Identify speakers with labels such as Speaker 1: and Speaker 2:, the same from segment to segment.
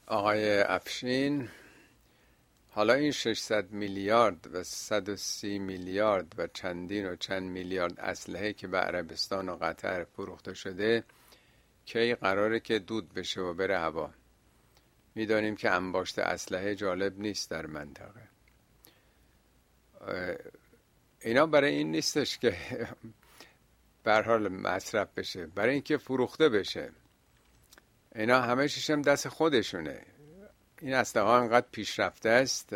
Speaker 1: آقای افشین، حالا این 600 میلیارد و 130 میلیارد و چندین و چند میلیارد اسلحه که به عربستان و قطر فروخته شده کی قراره که دود بشه و بره هوا؟ میدانیم که انباشت اسلحه جالب نیست در منطقه. اینا برای این نیستش که به هر حال مصرف بشه، برای اینکه فروخته بشه. اینا همه چیشم دست خودشونه. این اسلحه ها انقدر پیشرفته است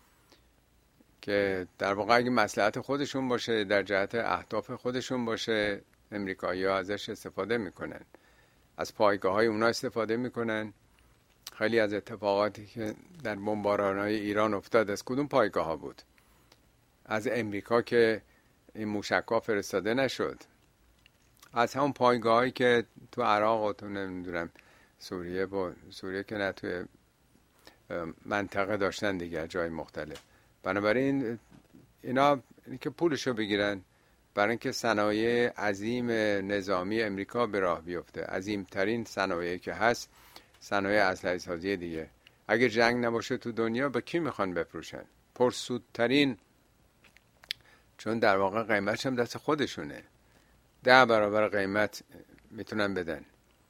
Speaker 1: که در واقع اگه مصلحت خودشون باشه، در جهت اهداف خودشون باشه، امریکایی‌ها ازش استفاده میکنن، از پایگاه های اونا استفاده میکنن. خیلی از اتفاقاتی که در بمباران‌های ایران افتاد از کدوم پایگاه ها بود؟ از امریکا که این موشک‌ها فرستاده نشد، از همون پایگاه هایی که تو عراق و تو نمیدونم سوریه که نه، توی منطقه داشتن دیگه، جای مختلف. بنابراین اینا که پولشو بگیرن برای اینکه صنایع عظیم نظامی امریکا به راه بیفته، عظیمترین صنایعی که هست صنایع اسلحه سازی دیگه. اگه جنگ نباشه تو دنیا به کی میخوان بفروشن؟ پرسودترین، چون در واقع قیمتش هم دست خودشونه، 10 برابر قیمت میتونن بدن.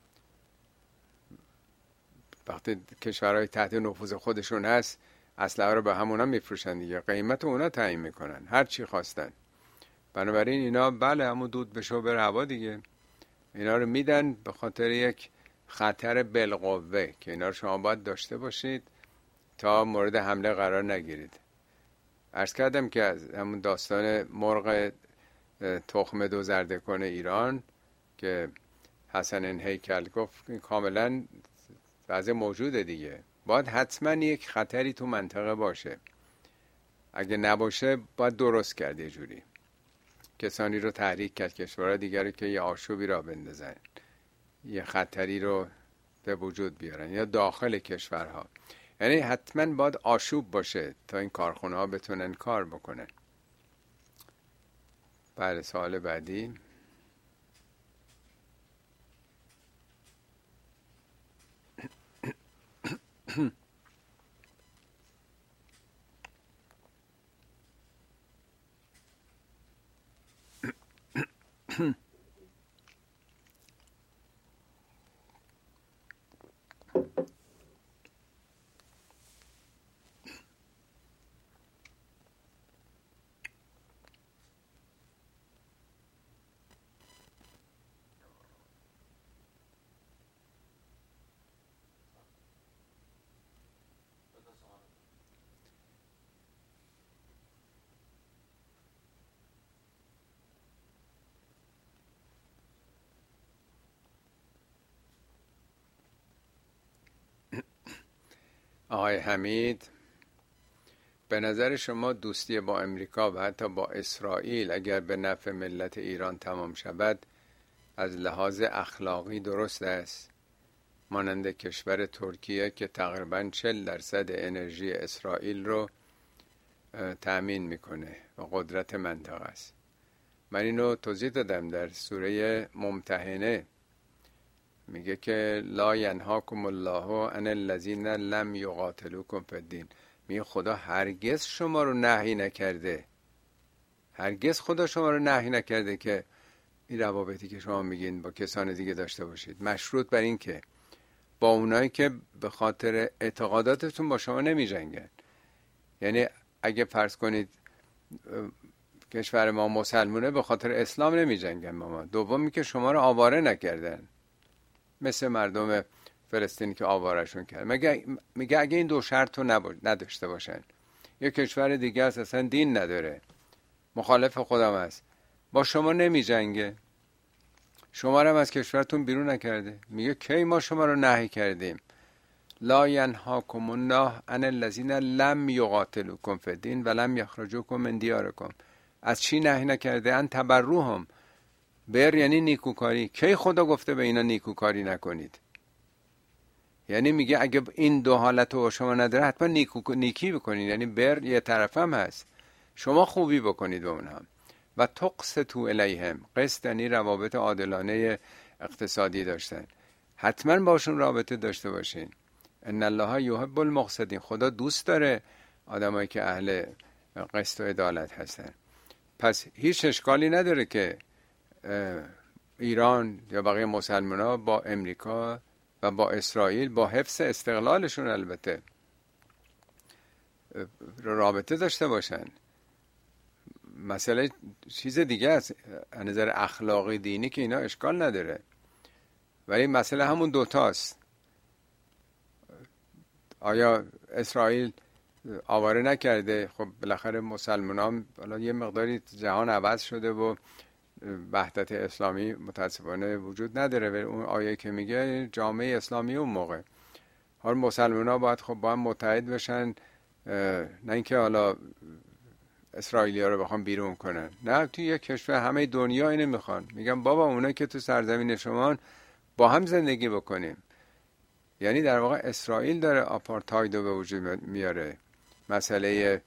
Speaker 1: وقتی کشورهای تحت نفوذ خودشون هست اسلحه رو به همونا میفروشن دیگه، قیمت اونا تعیین میکنن هر چی خواستن. بنابراین اینا بله همون دود بشه و بره هوا دیگه. اینا رو میدن به خاطر یک خطر بالقوه که اینا رو شما باید داشته باشید تا مورد حمله قرار نگیرید. عرض کردم که از همون داستان مرغ تخم دو زرده کنه ایران که حسن هیکل گفت کاملا وضع موجوده دیگه. باید حتما یک خطری تو منطقه باشه، اگه نباشه باید درست کرد، یه جوری کسانی رو تحریک کرد، کشورها دیگری که یه آشوبی را بندازن، یه خطری رو به وجود بیارن، یا داخل کشورها. یعنی حتما باید آشوب باشه تا این کارخونه ها بتونن کار بکنن. بله، سوال بعدی. آقای حمید، به نظر شما دوستی با امریکا و حتی با اسرائیل اگر به نفع ملت ایران تمام شود از لحاظ اخلاقی درست است؟ مانند کشور ترکیه که تقریباً 40% انرژی اسرائیل رو تأمین میکنه و قدرت منطقه است. من اینو توضیح دادم در سوره ممتحنه، میگه که لا ینهاکم الله عن الذین لم یقاتلوکم فی الدین. میگه خدا هرگز شما رو نهی نکرده، هرگز خدا شما رو نهی نکرده که این روابطی که شما میگین با کسان دیگه داشته باشید، مشروط بر این که با اونایی که به خاطر اعتقاداتتون با شما نمی جنگن. یعنی اگه فرض کنید کشور ما مسلمونه، به خاطر اسلام نمی جنگن با ما. دومی که شما رو آواره نکردن، مثل مردم فلسطین که آوارشون کرد. میگه اگه این دو شرط رو نداشته باشن، یک کشور دیگه اصلا دین نداره، مخالف خودم است، با شما نمی جنگه، شما رو هم از کشورتون بیرون نکرده. میگه کی ما شما رو نهی کردیم؟ لا ینهاکم الله عن الذین لم یقاتلوکم فی الدین و لم یخرجوکم من دیارکم. از چی نهی نکرده؟ ان تبروهم. بر یعنی نیکوکاری. کی خدا گفته به اینا نیکوکاری نکنید؟ یعنی میگه اگه این دو حالت رو شما نداره حتما نیکی بکنید. یعنی بر یه طرف هم هست، شما خوبی بکنید به اونها. و تقسطوا الیهم، قسط یعنی روابط عادلانه اقتصادی داشتن، حتما باشون رابطه داشته باشین. ان الله یحب المقسطین، خدا دوست داره آدمایی که اهل قسط و عدالت هستن. پس هیچ اشکالی نداره که ایران یا بقیه مسلمان‌ها با امریکا و با اسرائیل با حفظ استقلالشون البته رابطه داشته باشن. مسئله چیز دیگه است، از نظر اخلاقی دینی که اینا اشکال نداره، ولی مسئله همون دوتاست. آیا اسرائیل آواره نکرده؟ خب بالاخره مسلمانان، حالا یه مقداری جهان عوض شده و وحدت اسلامی متاسفانه وجود نداره، ولی اون آیه که میگه جامعه اسلامی اون موقع، حالا مسلمان‌ها باید خب با هم متحد بشن، نه اینکه حالا اسرائیلی‌ها رو بخوام بیرون کنن. نه، توی یک کشور همه دنیا اینو میخوان، میگن بابا اونا که تو سرزمین شما با هم زندگی بکنیم. یعنی در واقع اسرائیل داره آپارتاید رو به وجود میاره، مسئله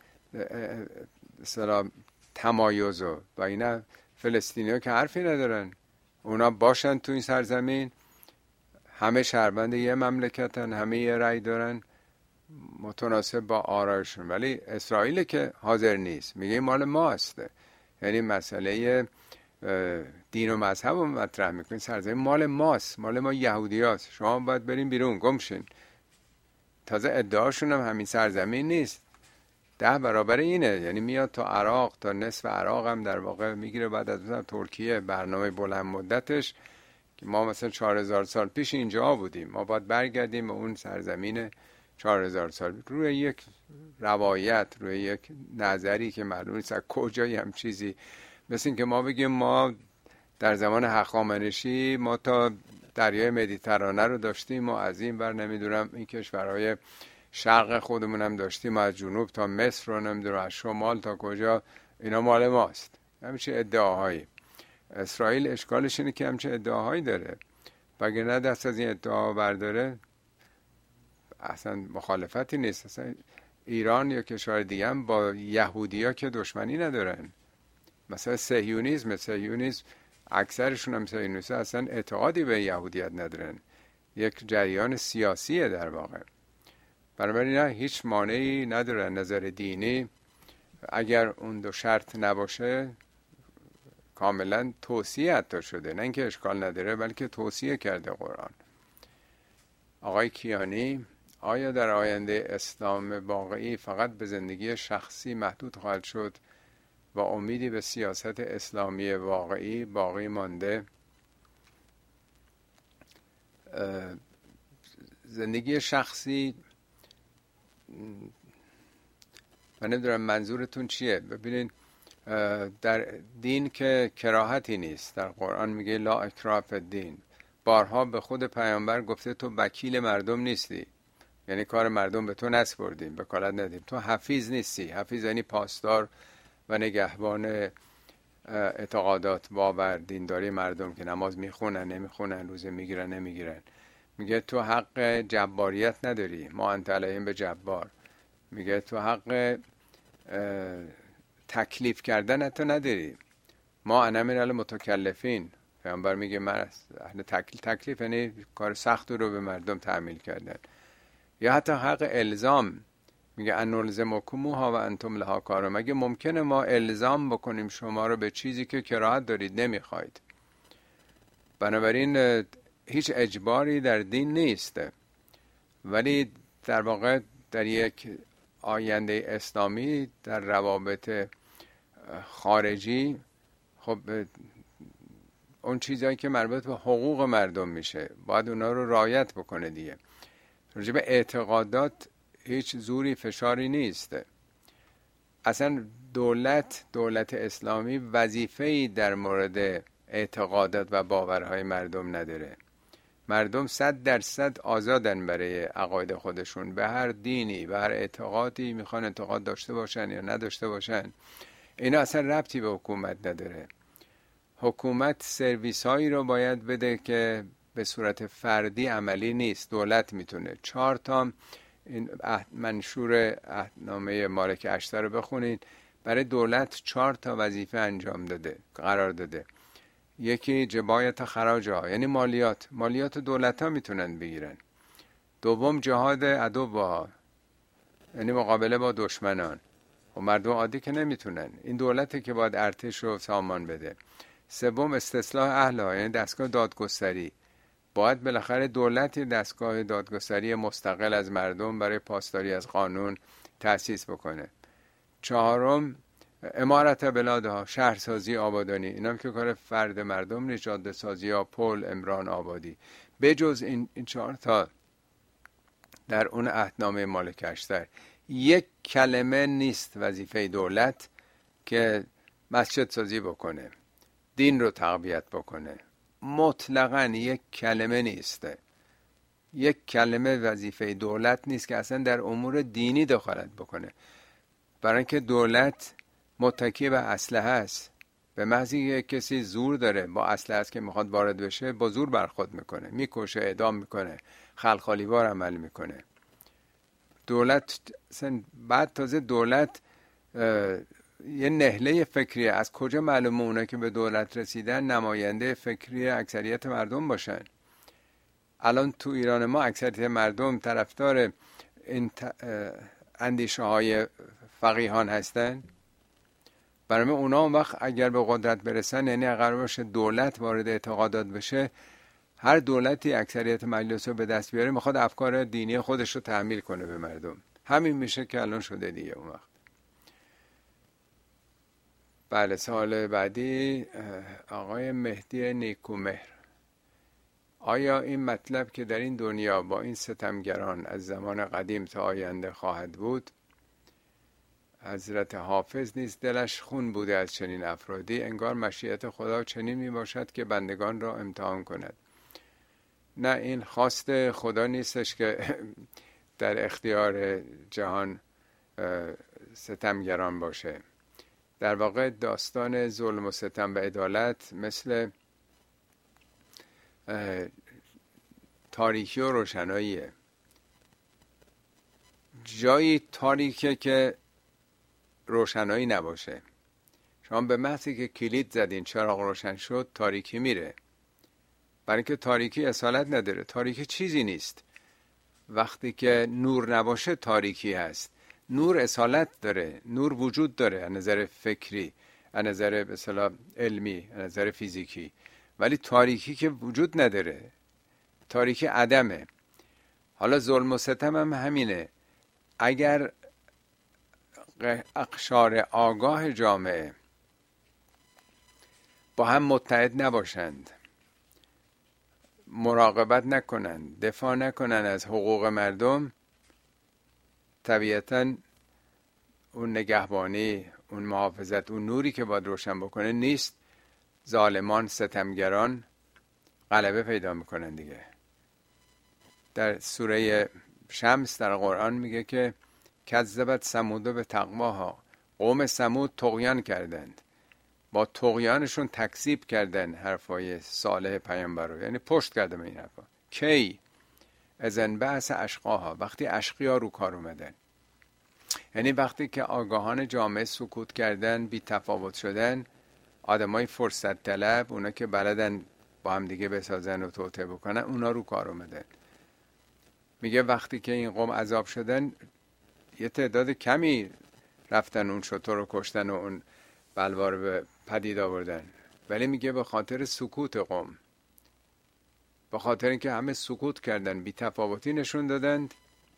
Speaker 1: تمایز و اینا. فلسطینی‌ها که حرفی ندارن، اونا باشن تو این سرزمین، همه شهروند یه مملکتن، همه یه رأی دارن متناسب با آرایشون، ولی اسرائیل که حاضر نیست، میگه مال ماست. یعنی مسئله دین و مذهب رو مطرح میکنین، سرزمین مال ماست، مال ما یهودی هاست، شما باید بریم بیرون، گمشین. تازه ادعاشون هم همین سرزمین نیست، 10 برابر اینه، یعنی میاد تا عراق، تا نصف عراق هم در واقع میگیره. بعد از مثلا ترکیه برنامه بلند مدتش که ما مثلا 4000 سال پیش اینجا بودیم، ما باید برگردیم به اون سرزمین 4000 سال، روی یک روایت، روی یک نظری که معلوم نیست از کجایی هم چیزی. مثل این که ما بگیم ما در زمان هخامنشی ما تا دریای مدیترانه رو داشتیم، ما از این بر نمیدونم این کشورهای شرق خودمون هم داشتیم، از جنوب تا مصر رو نمیدونم، از شمال تا کجا، اینا مال ماست. همچین ادعاهایی. اسرائیل اشکالش اینه که همچین ادعاهایی داره، وگرنه دست از این ادعا برداره اصلا مخالفتی نیست. اصلا ایران یا کشور دیگه هم با یهودیا که دشمنی ندارن. مثلا صهیونیسم اکثرشون هم صهیونیست اصلا اعتقادی به یهودیت ندارن، یک جریان سیاسیه در واقع. بنابراین نه، هیچ مانعی نداره نظر دینی. اگر اون دو شرط نباشه کاملا توصیه حتی شده، نه اینکه اشکال نداره بلکه توصیه کرده قرآن. آقای کیانی: آیا در آینده اسلام واقعی فقط به زندگی شخصی محدود خواهد شد و امیدی به سیاست اسلامی واقعی باقی مانده؟ زندگی شخصی، من نمیدونم منظورتون چیه. ببینین در دین که کراهتی نیست، در قرآن میگه لا اکراه فی الدین. بارها به خود پیامبر گفته تو وکیل مردم نیستی، یعنی کار مردم به تو نسپردیم، وکالت ندیم. تو حفیظ نیستی. حفیظ یعنی پاسدار و نگهبان اعتقادات، باور، دینداری مردم که نماز میخونن نمیخونن، روزه میگیرن نمیگیرن. میگه تو حق جباریت نداری، ما انت علیهم به جبار. میگه تو حق تکلیف کردن تو نداری، ما انا من المتکلفین. پیامبر میگه من اهل تکلیف، یعنی کار سخت رو به مردم تحمیل کردن. یا حتی حق الزام، میگه ان نلزمکموها و انتم لها کارون. مگه ممکنه ما الزام بکنیم شما رو به چیزی که کراهت دارید نمیخواید؟ بنابراین هیچ اجباری در دین نیست، ولی در واقع در یک آینده اسلامی در روابط خارجی خب اون چیزایی که مربوط به حقوق مردم میشه باید اونا رو رعایت بکنه دیگه. راجع به اعتقادات هیچ زوری فشاری نیست. اصلا دولت اسلامی وظیفه‌ای در مورد اعتقادات و باورهای مردم نداره. مردم 100% آزادن برای عقاید خودشون، به هر دینی به هر اعتقادی میخوان اعتقاد داشته باشن یا نداشته باشن. اینا اصلا ربطی به حکومت نداره. حکومت سرویس هایی رو باید بده که به صورت فردی عملی نیست. دولت میتونه 4 تا این منشور عهدنامه مالک اشتر رو بخونید، برای دولت 4 تا وظیفه انجام داده، قرار داده. یکی جبایت خراج ها، یعنی مالیات دولت ها میتونن بگیرن. دوم جهاد عدو با، یعنی مقابله با دشمنان. و مردم عادی که نمیتونن، این دولته که باید ارتش رو سامان بده. سوم استصلاح اهلها، یعنی دستگاه دادگستری. باید بالاخره دولتی دستگاه دادگستری مستقل از مردم برای پاسداری از قانون تأسیس بکنه. چهارم عمارت بلادها، شهرسازی، آبادانی. اینم که کار فرد مردم نیست، جاده سازی ها، پل، عمران، آبادی. بجز این 4 تا در اون عهدنامه مالک اشتر یک کلمه نیست وظیفه دولت که مسجد سازی بکنه، دین رو تقویت بکنه. مطلقاً یک کلمه نیسته. یک کلمه وظیفه دولت نیست که اصلا در امور دینی دخالت بکنه. برای اینکه دولت متکی به اسلحه است. به محض اینکه کسی زور داره با اسلحه است که میخواد وارد بشه، با زور برخورد میکنه، میکشه، اعدام میکنه، خلخالیوار عمل میکنه. دولت بعد تازه دولت یه نهله فکریه. از کجا معلومه اونا که به دولت رسیدن نماینده فکری اکثریت مردم باشن؟ الان تو ایران ما اکثریت مردم طرفدار این اندیشه های فقیهان هستن. برای اونا اون وقت اگر به قدرت برسن، یعنی قرار باشه دولت وارد اعتقادات بشه، هر دولتی اکثریت مجلس رو به دست بیاره میخواد افکار دینی خودش رو تحمیل کنه به مردم. همین میشه که الان شده دیگه. اون وقت بله. سوال بعدی آقای مهدی نیکومهر: آیا این مطلب که در این دنیا با این ستمگران از زمان قدیم تا آینده خواهد بود؟ حضرت حافظ نیز دلش خون بوده از چنین افرادی، انگار مشیت خدا چنین می باشد که بندگان را امتحان کند. نه، این خواست خدا نیستش که در اختیار جهان ستمگران باشه. در واقع داستان ظلم و ستم و عدالت مثل تاریکی و روشناییه. جایی تاریکه که روشنایی نباشه. شما به محضی که کلید زدین چراغ روشن شد، تاریکی میره. برای اینکه تاریکی اصالت نداره. تاریکی چیزی نیست. وقتی که نور نباشه تاریکی هست. نور اصالت داره، نور وجود داره از نظر فکری، از نظر به اصطلاح علمی، از نظر فیزیکی. ولی تاریکی که وجود نداره، تاریکی عدمه. حالا ظلم و ستم هم همینه. اگر اقشار آگاه جامعه با هم متحد نباشند، مراقبت نکنند، دفاع نکنند از حقوق مردم، طبیعتاً اون نگهبانی، اون محافظت، اون نوری که باید روشن بکنه نیست. ظالمان، ستمگران غلبه پیدا میکنن دیگه. در سوره شمس در قرآن میگه که کذبت ثمود به تقواها، قوم ثمود طغیان کردند، با طغیانشون تکذیب کردن حرفای صالح پیامبر رو، یعنی پشت کردن این حرفا. کی؟ اذن بعث اشقاها، وقتی اشقیا رو کار اومدن. یعنی وقتی که آگاهان جامعه سکوت کردن، بی تفاوت شدن، آدمای فرصت طلب، اونا که بلدن با هم دیگه بسازن و توطئه بکنن، اونا رو کار اومدن. میگه وقتی که این قوم عذاب شدن، یه تعداد کمی رفتن اون شتر رو کشتن و اون بلوا رو به پدید آوردن. ولی میگه به خاطر سکوت قوم، به خاطر اینکه همه سکوت کردن، بی تفاوتی نشون دادند،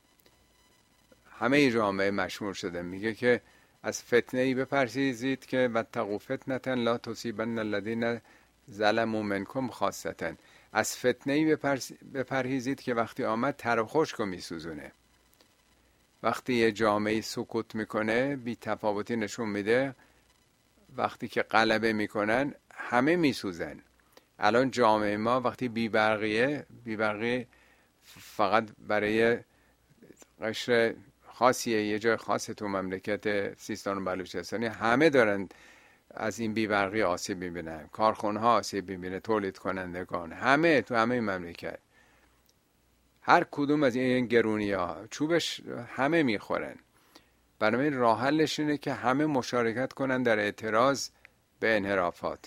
Speaker 1: همه جامعه مشمول شده. میگه که از فتنه‌ای بپرهیزید که واتقوا فتنة لا تصیبن الذین ظلموا منکم خاصة. از فتنه‌ای بپرهیزید که وقتی آمد تر و خشک رو میسوزونه. وقتی یه جامعه سکوت میکنه، بی تفاوتی نشون میده، وقتی که غلبه میکنن همه میسوزن. الان جامعه ما وقتی بیبرقیه فقط برای قشر خاصیه، یه جای خاص تو مملکت سیستان و بلوچستانی، همه دارن از این بیبرقی آسیب میبینن. کارخونه ها آسیب میبینه، تولید کنندگان، همه تو همه مملکت، هر کدوم از این گرونی ها چوبش همه میخورن. برای من راه حلش اینه که همه مشارکت کنن در اعتراض به انحرافات.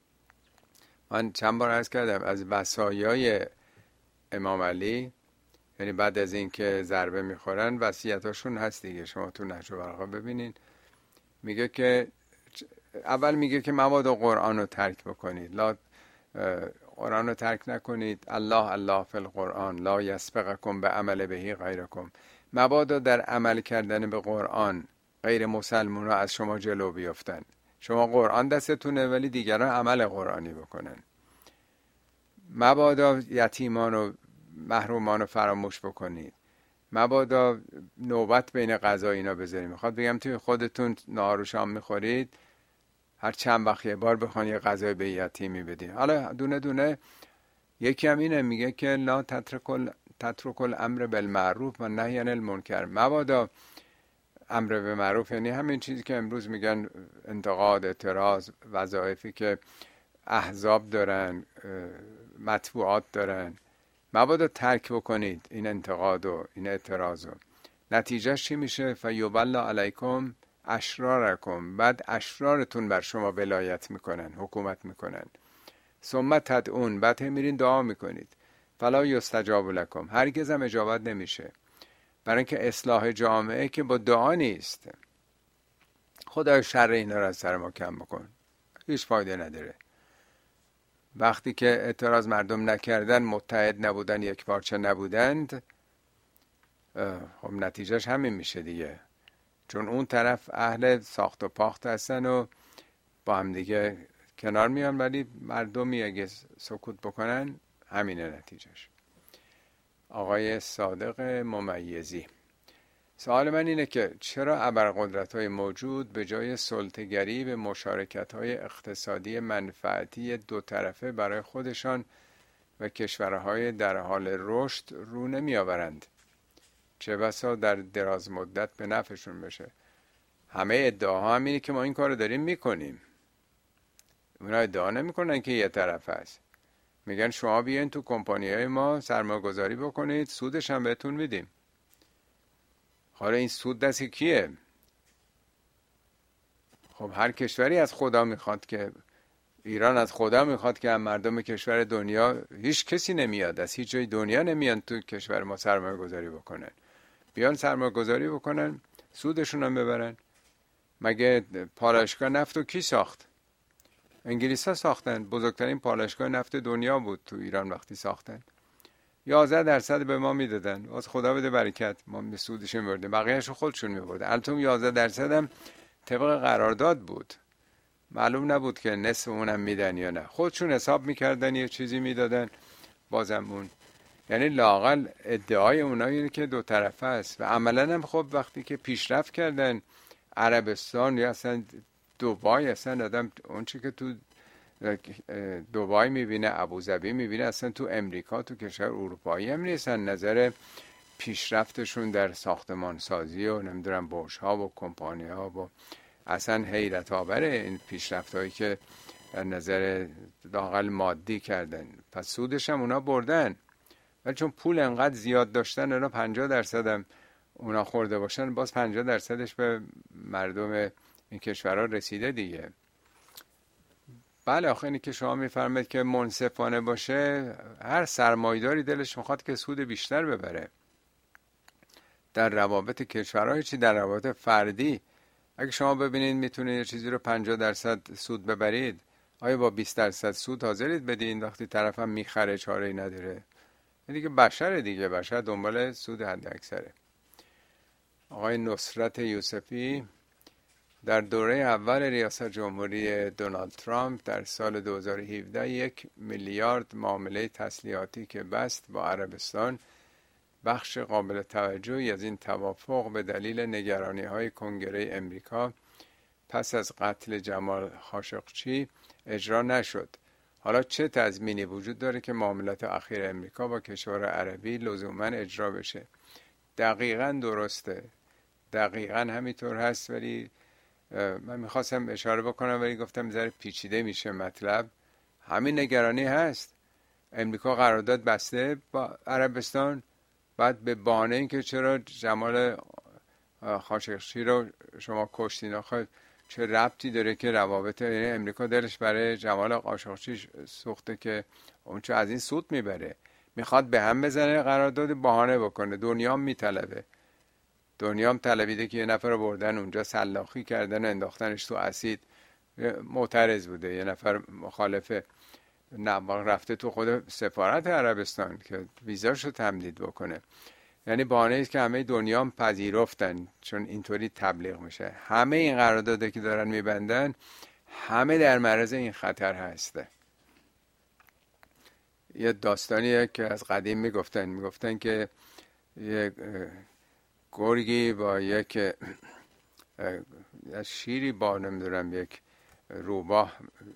Speaker 1: من چند بار عرض کردم از وصایای امام علی یعنی بعد از این که ضربه میخورن وصیتاشون هست دیگه، شما تو نهج البلاغه ببینین. میگه که اول میگه که مبادا قرآن رو ترک بکنید، قرآن رو ترک نکنید. الله فی القرآن لا یسبقکم به عمل بهی غیرکم. مبادا در عمل کردن به قرآن غیر مسلمان ها از شما جلو بیفتن. شما قرآن دستتونه ولی دیگران عمل قرآنی بکنن. مبادا یتیمان و محرومان رو فراموش بکنید. مبادا نوبت بین غذا اینا بذاریم. میخواد بگم توی خودتون نهار و شام میخورید، هر چند وقت یه بار بخوان یه غذای به یتیمی بدین. حالا دونه دونه. یکی هم اینه، میگه که لا تترک الامر بالمعروف و نهی عن المنکر. مبادا امر به معروف، یعنی همین چیزی که امروز میگن انتقاد، اعتراض، وظایفی که احزاب دارن، مطبوعات دارن، مبادا ترک بکنید این انتقاد و این اعتراض. نتیجهش چی میشه؟ فیبل علیکم اشرارکم. بعد اشرارتون بر شما ولایت میکنن، حکومت میکنن. ثم تدعون، بعد میرین دعا میکنید. فلا یستجاب لکم، هرگز هم اجابت نمیشه. برای اینکه اصلاح جامعه که با دعا نیست. خدای شر اینا رو از سر ما کم بکن، هیچ فایده نداره. وقتی که اعتراض مردم نکردن، متحد نبودن، یک پارچه نبودند، خب نتیجهش همین میشه دیگه. چون اون طرف اهل ساخت و پاخت هستن و با هم دیگه کنار میان، ولی مردمی اگه سکوت بکنن همینه نتیجهش. آقای صادق ممیزی: سوال من اینه که چرا ابرقدرت‌های موجود به جای سلطه‌گری به مشارکت‌های اقتصادی منفعتی دو طرفه برای خودشان و کشورهای در حال رشد رو نمی‌آورند؟ چه بسا در دراز مدت به نفعشون بشه. همه ادعاها هم اینه که ما این کارو داریم میکنیم. اونا ادعا نمیکنن که یه طرف هست. میگن شما بیاین تو کمپانی‌های ما سرمایه گذاری بکنید، سودش هم بهتون میدیم. حالا این سود دست کیه؟ خب هر کشوری از خدا میخواد که، ایران از خدا میخواد که هم مردم کشور دنیا، هیچ کسی نمیاد از هیچ جای دنیا نمیان تو کشور ما سرمایه گذاری بکنن. بیان سرمایه گذاری بکنن، سودشون هم ببرن. مگه پالایشگاه نفت رو کی ساخت؟ انگلیس ها ساختن. بزرگترین پالایشگاه نفت دنیا بود تو ایران وقتی ساختن. 11% به ما میدادن، از خدا بده برکت، ما به سودش میبردیم، بقیه‌اشو خودشون میبردن. البته 11% هم طبق قرارداد بود، معلوم نبود که نصف اونم میدن یا نه. خودشون حساب میکردن یه چیزی میدادن بازم اون. یعنی لااقل ادعای اونها اینه که دو طرفه است. و عملا هم خب وقتی که پیشرفت کردن، عربستان یا اصلا دبی، اصلا آدم اون چی که تو دبی میبینه، ابوظبی میبینه، اصلا تو امریکا، تو کشور اروپایی هم نیستن. نظر پیشرفتشون در ساختمان سازی و نمیدونم برج ها و کمپانی ها و اصلا حیرت آوره این پیشرفت هایی که در نظر لااقل مادی کردن. پس سودش هم اونا بردن، ولی چون پول انقدر زیاد داشتن، اونا 50% هم اونا خورده باشن، باز 50%ش به مردم این کشورها رسیده دیگه. بله آخه اینی که شما میفرمایید که منصفانه باشه، هر سرمایه‌داری دلش میخواد که سود بیشتر ببره. در روابط کشورهای چی در روابط فردی، اگه شما ببینید میتونید یه چیزی رو 50% سود ببرید، آیا با 20% سود حاضرید بدین وقتی طرف هم میخره چاره‌ای نداره؟ دیگه بشر بشر دنبال سود حد اکثره. آقای نصرت یوسفی: در دوره اول ریاست جمهوری دونالد ترامپ در سال 2017 1 میلیارد معامله تسلیحاتی که بست با عربستان، بخش قابل توجهی از این توافق به دلیل نگرانی‌های کنگره امریکا پس از قتل جمال خاشقچی اجرا نشد. حالا چه تضمینی وجود داره که معاملات اخیر امریکا با کشور عربی لزوما اجرا بشه؟ دقیقاً درسته، دقیقاً همینطور هست، ولی من میخواستم اشاره بکنم ولی گفتم ذره پیچیده میشه مطلب. همین نگرانی هست. امریکا قرارداد بسته با عربستان، بعد به بهانه اینکه چرا جمال خاشقچی رو شما کشتین، آخه چه ربطی داره که روابط امریکا دلش برای جمال خاشقچی سوخته که اون چه از این سود میبره. میخواد به هم بزنه، قرارداد بهانه بکنه. دنیا میطلبه، دنیا هم طلبیده که یه نفر رو بردن اونجا سلاخی کردن و انداختنش تو اسید، معترض بوده. یه نفر مخالفه، رفته تو خود سفارت عربستان که ویزاشو تمدید بکنه. یعنی بهانه است که همه دنیا هم پذیرفتن، چون اینطوری تبلیغ میشه. همه این قرارداده که دارن میبندن همه در معرض این خطر هسته. یه داستانیه که از قدیم میگفتن که یک گرگی با یک شیری با نمیدونم یک روباه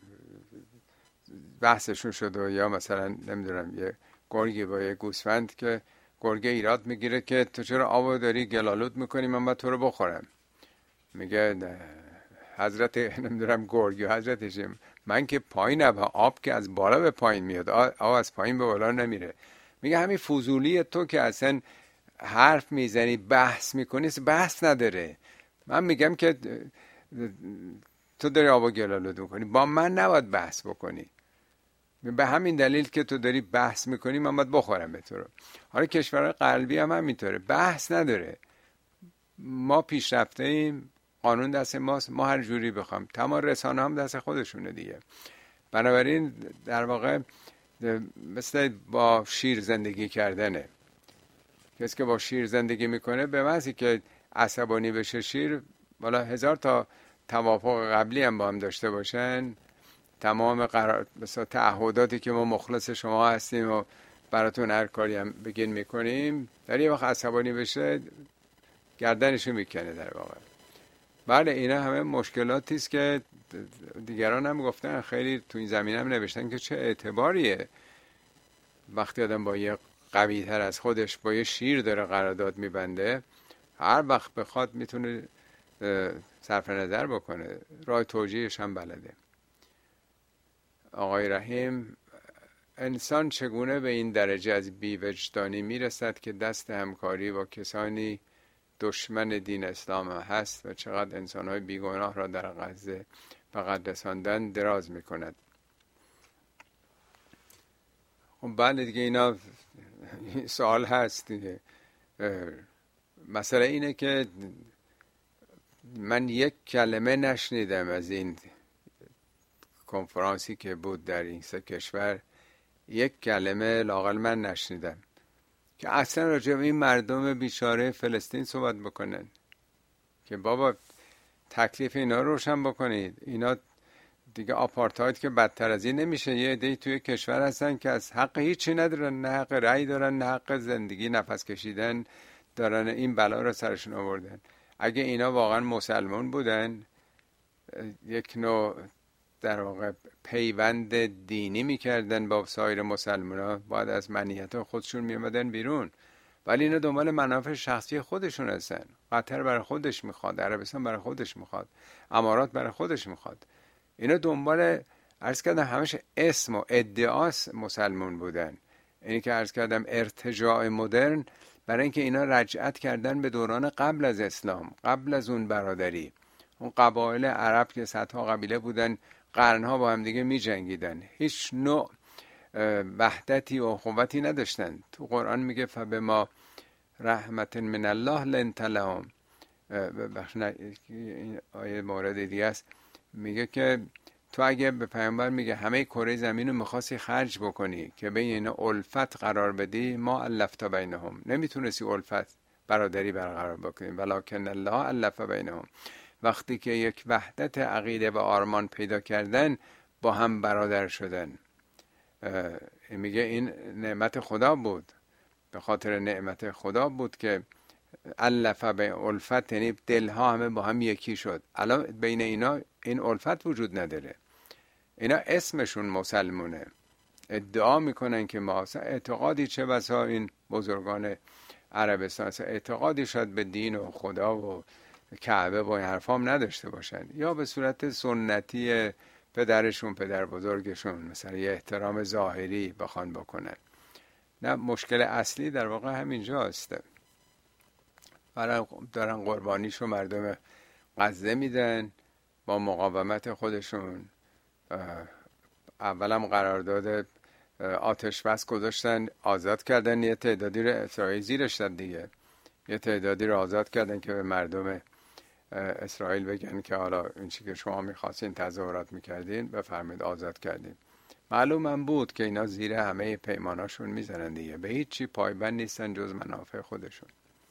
Speaker 1: بحثشون شد، و یا مثلا نمیدونم یه گرگی با یک گوسفند که گرگه ایراد میگیره که تو چرا آبو داری گلالود میکنی، من باید تو رو بخورم. میگه حضرت نمیدونم گرگی حضرتش، من که پایینم، آب که از بالا به پایین میاد، آب از پایین به بالا نمیره. میگه همین فضولی تو که اصلا حرف میزنی بحث میکنی، بحث نداره. من میگم که تو داری آب و گلالود میکنی، با من نباید بحث بکنی. به همین دلیل که تو داری بحث میکنی من باید بخورم به تو رو. حالا کشورهای غربی هم همینطوره، بحث نداره. ما پیشرفته ایم، قانون دست ماست، ما هر جوری بخوام. تمام رسانه هم دست خودشونه دیگه. بنابراین در واقع مثل با شیر زندگی کردنه. کسی که با شیر زندگی میکنه به محضی که عصبانی بشه شیر، والا 1000 تا توافق قبلی هم با هم داشته باشن، تمام مثلا تعهداتی که ما مخلص شما هستیم و براتون هر کاری هم بگین میکنیم، در یه وقت عصبانی بشه گردنشو میکنه در واقع. بله اینا همه مشکلاتی است که دیگران هم گفتن، خیلی تو این زمینه هم نوشتن که چه اعتباریه وقتی آدم با یه قوی تر از خودش با یه شیر داره قرارداد میبنده، هر وقت بخواد میتونه صرف نظر بکنه، راه توجیهش هم بلده. آقای رحیم، انسان چگونه به این درجه از بی‌وجدانی میرسد که دست همکاری با کسانی دشمن دین اسلام هست و چقدر انسانهای بیگناه را در غزه فقط رساندن دراز میکند؟ خب بله دیگه، اینا سوال هست دیگه. مسئله اینه که من یک کلمه نشنیدم از این کنفرانسی که بود در این سه کشور، یک کلمه لااقل من نشنیدم که اصلا راجع به این مردم بیچاره فلسطین صحبت بکنن که بابا تکلیف اینا رو روشن بکنید. اینا دیگه آپارتاید که بدتر از این نمیشه. یه عده‌ای توی کشور هستن که از حق هیچی ندارن، نه حق رأی دارن، نه حق زندگی نفس کشیدن دارن، این بلا رو سرشون آوردن. اگه اینا واقعا مسلمان بودن، یک نوع در واقع پیوند دینی میکردن با سایر مسلمان ها، باید از منیت خودشون میامدن بیرون. ولی اینا دنبال منافع شخصی خودشون هستن. قطر برای خودش میخواد، عربستان برای خودش میخواد، امارات برای خودش میخواد. اینا دنبال عرض کردم همش اسم و ادعاس مسلمان بودن. اینی که عرض کردم ارتجاع مدرن، برای اینکه اینا رجعت کردن به دوران قبل از اسلام، قبل از اون برادری. اون قبایل عرب که صدها قبیله بودن، قرنها با هم دیگه می جنگیدن، هیچ نوع وحدتی و اخوتی نداشتن. تو قرآن میگه فبما رحمت من الله لنت لهم. این آیه مورد دیگه است، میگه که تو اگه به پیامبر میگه همه کره زمین رو میخواستی خرج بکنی که بین اینا الفت قرار بدی، ما الفت بینهم، نمیتونستی الفت برادری برقرار بکنی، ولکن الله الف بینهم. وقتی که یک وحدت عقیده و آرمان پیدا کردن، با هم برادر شدن. میگه این نعمت خدا بود، به خاطر نعمت خدا بود که الف بین الفت، یعنی دلها همه با هم یکی شد. الان بین اینا این الفت وجود نداره. اینا اسمشون مسلمونه، ادعا میکنن که ما اعتقادی، چه بسا این بزرگان عربستان اعتقادی شاید به دین و خدا و کعبه و این حرف هم نداشته باشن، یا به صورت سنتی پدرشون پدر بزرگشون مثلا یه احترام ظاهری بخوان بکنن. نه، مشکل اصلی در واقع همینجا هست. دارن قربانیشو مردم غزه میدن با مقاومت خودشون. اولم قرارداد آتش بس گذاشتن، آزاد کردن یه تعدادی رو. اسرائیل زیرش داد دیگه، یه تعدادی رو آزاد کردن که به مردم اسرائیل بگن که حالا این چی که شما میخواستین تظاهرات میکردین بفرمید آزاد کردین. معلومم بود که اینا زیر همه پیماناشون میزنن دیگه، به هیچ چی پایبند نیستن جز منافع خودشون.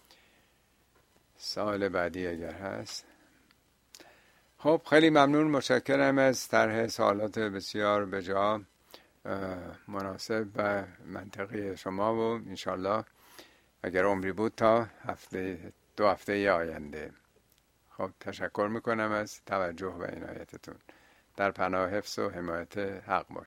Speaker 1: سال بعدی اگر هست. خب خیلی ممنون، متشکرم از طرح سوالات بسیار بجا، مناسب و منطقی شما، و انشالله اگر عمری بود تا دو هفته آینده. خب تشکر میکنم از توجه و عنایتتون. در پناه حفظ و حمایت حق باشید.